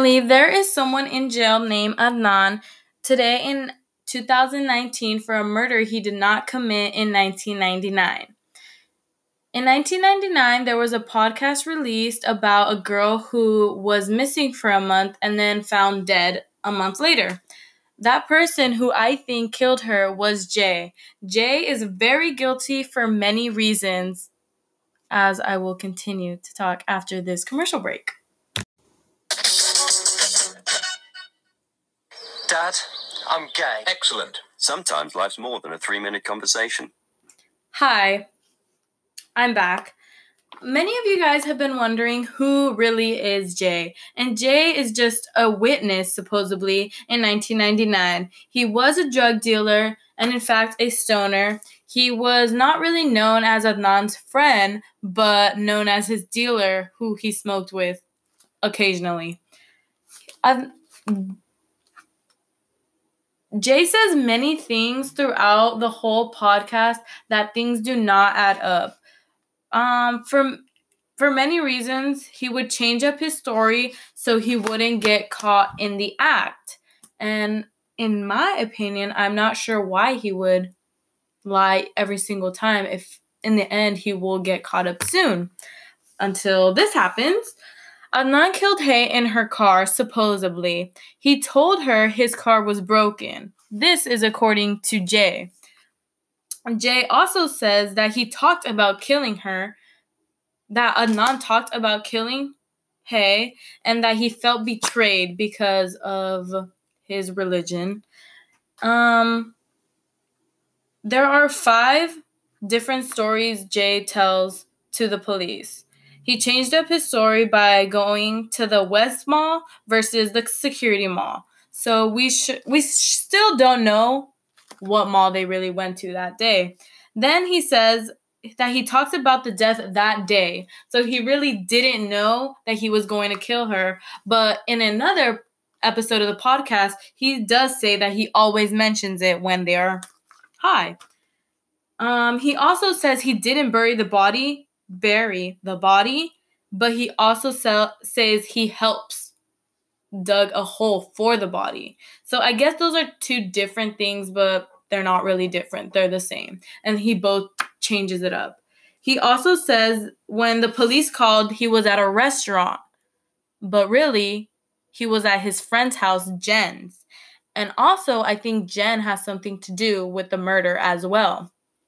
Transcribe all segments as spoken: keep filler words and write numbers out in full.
Finally, there is someone in jail named Adnan today in two thousand nineteen for a murder he did not commit in nineteen ninety-nine. In nineteen ninety-nine, there was a podcast released about a girl who was missing for a month and then found dead a month later. That person who I think killed her was Jay. Jay is very guilty for many reasons, as I will continue to talk after this commercial break. Dad, I'm gay. Excellent. Sometimes life's more than a three-minute conversation. Hi, I'm back. Many of you guys have been wondering who really is Jay. And Jay is just a witness, supposedly, in nineteen ninety-nine. He was a drug dealer and, in fact, a stoner. He was not really known as Adnan's friend, but known as his dealer, who he smoked with occasionally. I've... Jay says many things throughout the whole podcast that things do not add up. Um, for, for many reasons, he would change up his story so he wouldn't get caught in the act. And in my opinion, I'm not sure why he would lie every single time if in the end he will get caught up soon. Until this happens. Adnan killed Hay in her car, supposedly. He told her his car was broken. This is according to Jay. Jay also says that he talked about killing her, that Adnan talked about killing Hay, and that he felt betrayed because of his religion. Um, there are five different stories Jay tells to the police. He changed up his story by going to the West Mall versus the Security Mall. So we sh- we still don't know what mall they really went to that day. Then he says that he talks about the death that day. So he really didn't know that he was going to kill her. But in another episode of the podcast, he does say that he always mentions it when they're high. Um, he also says he didn't bury the body. bury the body, but he also sell, says he helps dug a hole for the body. So I guess those are two different things, but they're not really different. They're the same. And he both changes it up. He also says when the police called, he was at a restaurant, but really he was at his friend's house, Jen's. And also I think Jen has something to do with the murder as well.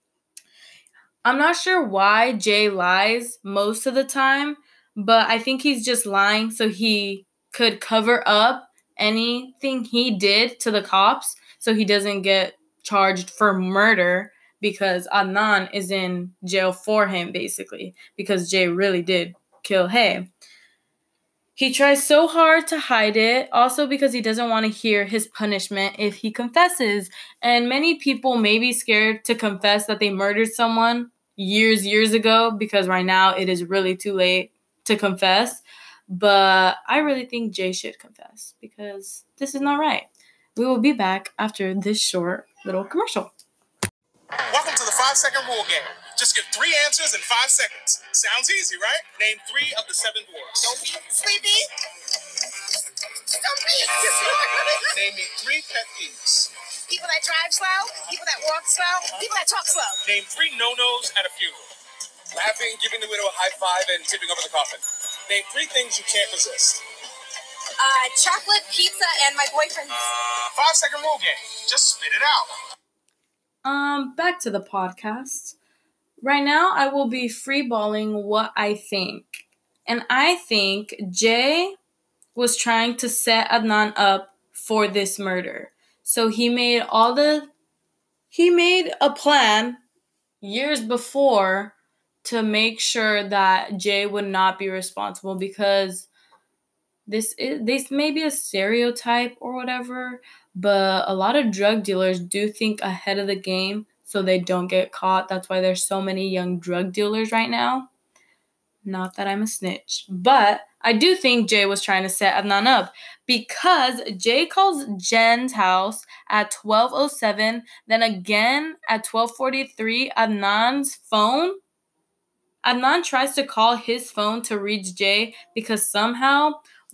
I'm not sure why Jay lies most of the time, but I think he's just lying so he could cover up anything he did to the cops so he doesn't get charged for murder because Adnan is in jail for him, basically, because Jay really did kill Hay. He tries so hard to hide it, also because he doesn't want to hear his punishment if he confesses. And many people may be scared to confess that they murdered someone years, years ago, because right now it is really too late to confess. But I really think Jay should confess because this is not right. We will be back after this short little commercial. Welcome to the five-second rule game. Just give three answers in five seconds. Sounds easy, right? Name three of the seven dwarfs. Don't be sleepy. Don't be. Name me three pet peeves. People that drive slow, people that walk slow, people that talk slow. Name three no-nos at a funeral. Laughing, giving the widow a high five, and tipping over the coffin. Name three things you can't resist. Uh, chocolate, pizza, and my boyfriend. Five-second rule game. Just spit it out. Um, back to the podcast. Right now, I will be freeballing what I think. And I think Jay was trying to set Adnan up for this murder. So he made all the, he made a plan years before to make sure that Jay would not be responsible because this is, this may be a stereotype or whatever, but a lot of drug dealers do think ahead of the game so they don't get caught. That's why there's so many young drug dealers right now. Not that I'm a snitch, but I do think Jay was trying to set Adnan up because Jay calls Jen's house at twelve oh seven, then again at twelve forty-three, Adnan's phone. Adnan tries to call his phone to reach Jay because somehow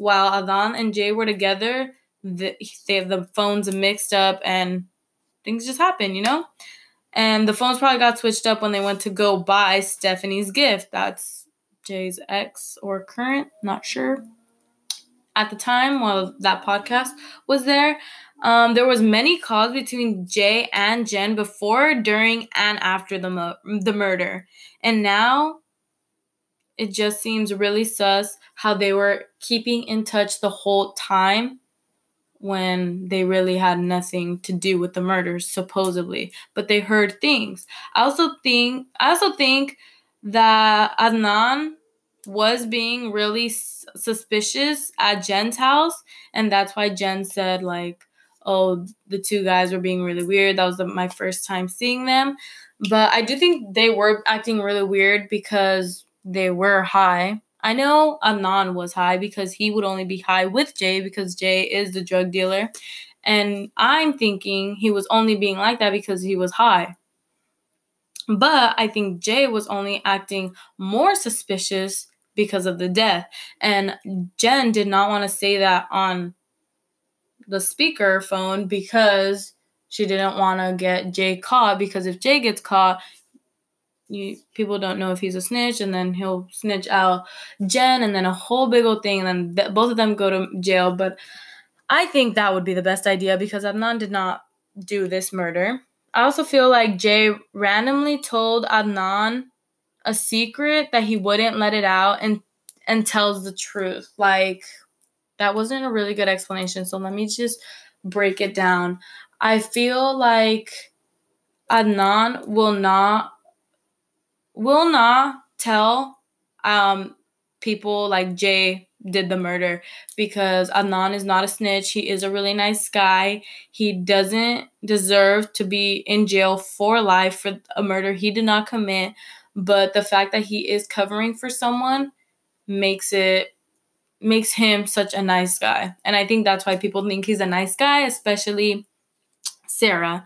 while Adnan and Jay were together, the, they, the phones mixed up and things just happened, you know? And the phones probably got switched up when they went to go buy Stephanie's gift. That's Jay's ex or current, not sure. At the time, while that podcast was there, um, there was many calls between Jay and Jen before, during, and after the mo- the murder. And now, it just seems really sus how they were keeping in touch the whole time when they really had nothing to do with the murders, supposedly. But they heard things. I also think, I also think that Adnan was being really s- suspicious at Jen's house, and that's why Jen said, like, oh, the two guys were being really weird. That was the, my first time seeing them. But I do think they were acting really weird because they were high. I know Adnan was high because he would only be high with Jay because Jay is the drug dealer. And I'm thinking he was only being like that because he was high. But I think Jay was only acting more suspicious because of the death. And Jen did not want to say that on the speaker phone because she didn't want to get Jay caught, because if Jay gets caught, you people don't know if he's a snitch, and then he'll snitch out Jen, and then a whole big old thing, and then th- both of them go to jail. But I think that would be the best idea because Adnan did not do this murder. I also feel like Jay randomly told Adnan a secret that he wouldn't let it out and and tells the truth. Like, that wasn't a really good explanation, so let me just break it down. I feel like Adnan will not will not tell um people like Jay did the murder because Adnan is not a snitch. He is a really nice guy. He doesn't deserve to be in jail for life for a murder he did not commit. But the fact that he is covering for someone makes it makes him such a nice guy. And I think that's why people think he's a nice guy, especially Sarah.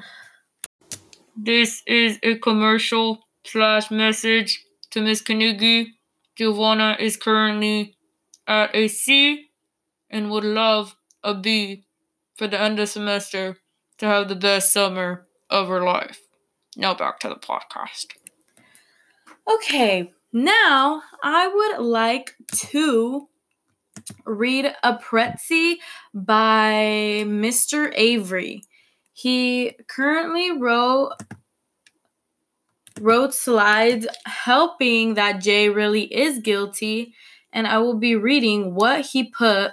This is a commercial slash message to Miss Carnegie. Giovanna is currently at a C and would love a B for the end of semester to have the best summer of her life. Now back to the podcast. Okay, now I would like to read a Pretzi by Mister Avery. He currently wrote wrote slides helping that Jay really is guilty, and I will be reading what he put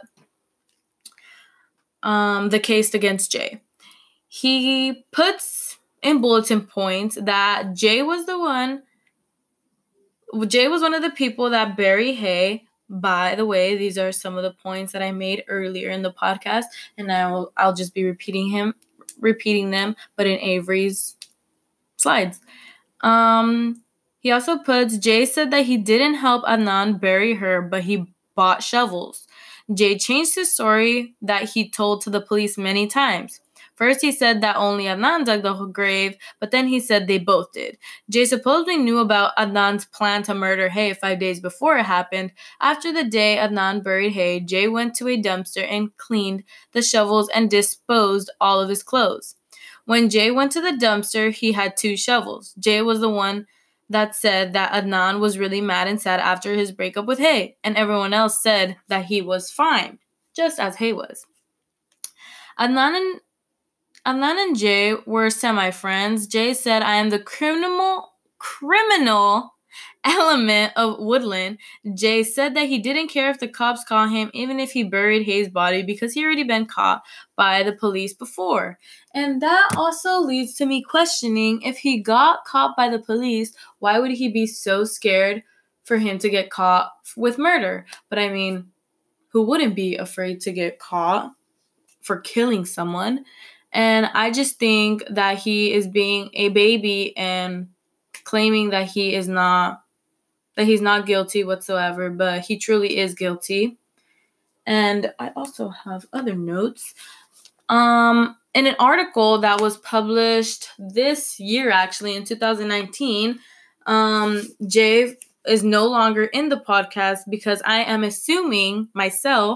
um, the case against Jay. He puts in bulletin points that Jay was the one Jay was one of the people that buried Hay. By the way, these are some of the points that I made earlier in the podcast, and I'll I'll just be repeating him, repeating them, but in Avery's slides. Um, he also puts, Jay said that he didn't help Adnan bury her, but he bought shovels. Jay changed his story that he told to the police many times. First, he said that only Adnan dug the grave, but then he said they both did. Jay supposedly knew about Adnan's plan to murder Hay five days before it happened. After the day Adnan buried Hay, Jay went to a dumpster and cleaned the shovels and disposed all of his clothes. When Jay went to the dumpster, he had two shovels. Jay was the one that said that Adnan was really mad and sad after his breakup with Hay, and everyone else said that he was fine, just as Hay was. Adnan and Adnan and Jay were semi-friends. Jay said, I am the criminal criminal element of Woodland. Jay said that he didn't care if the cops caught him, even if he buried Hay's body, because he already been caught by the police before. And that also leads to me questioning, if he got caught by the police, why would he be so scared for him to get caught with murder? But I mean, who wouldn't be afraid to get caught for killing someone? And I just think that he is being a baby and claiming that he is not, that he's not guilty whatsoever, but he truly is guilty. And I also have other notes. Um, in an article that was published this year, actually, in two thousand nineteen, um, Jay is no longer in the podcast because I am assuming myself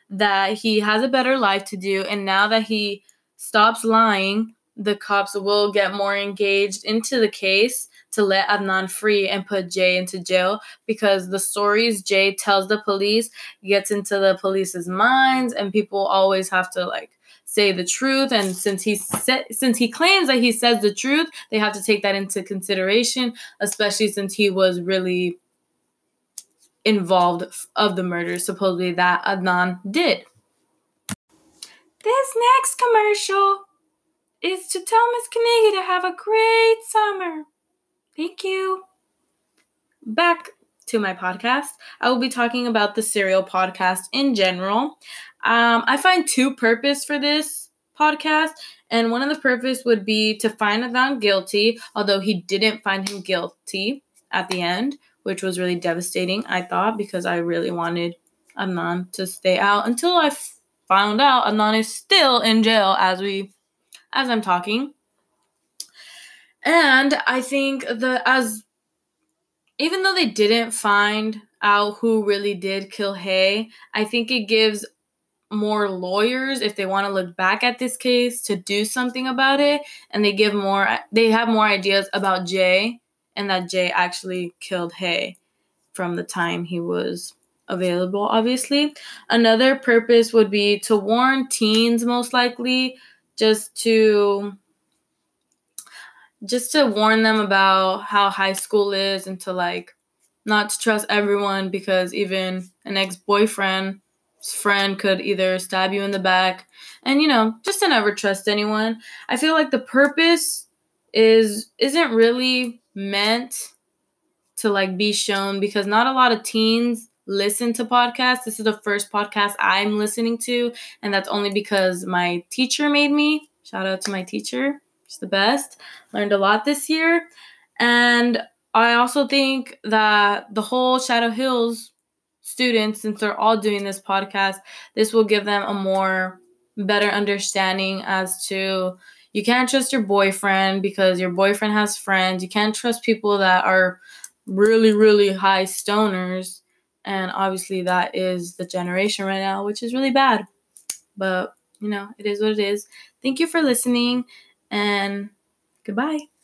that he has a better life to do, and now that he stops lying, the cops will get more engaged into the case to let Adnan free and put Jay into jail, because the stories Jay tells the police gets into the police's minds, and people always have to like say the truth. And since he sa- since he claims that he says the truth, they have to take that into consideration, especially since he was really involved of the murders supposedly that Adnan did. This next commercial is to tell Miss Carnegie to have a great summer. Thank you. Back to my podcast. I will be talking about the Serial podcast in general. Um, I find two purposes for this podcast, and one of the purpose would be to find Adnan guilty, although he didn't find him guilty at the end, which was really devastating, I thought, because I really wanted Adnan to stay out until I f- found out Adnan is still in jail as we, as I'm talking. And I think the as even though they didn't find out who really did kill Hay, I think it gives more lawyers, if they want to look back at this case, to do something about it, and they give more they have more ideas about Jay, and that Jay actually killed Hay from the time he was available, obviously. Another purpose would be to warn teens, most likely, just to just to warn them about how high school is, and to like not to trust everyone, because even an ex-boyfriend's friend could either stab you in the back, and you know, just to never trust anyone. I feel like the purpose is isn't really meant to like be shown, because not a lot of teens listen to podcasts. This is the first podcast I'm listening to, and that's only because my teacher made me. Shout out to my teacher. She's the best. Learned a lot this year. And I also think that the whole Shadow Hills students, since they're all doing this podcast, this will give them a more better understanding as to you can't trust your boyfriend because your boyfriend has friends. You can't trust people that are really, really high stoners. And obviously that is the generation right now, which is really bad. But, you know, it is what it is. Thank you for listening, and goodbye.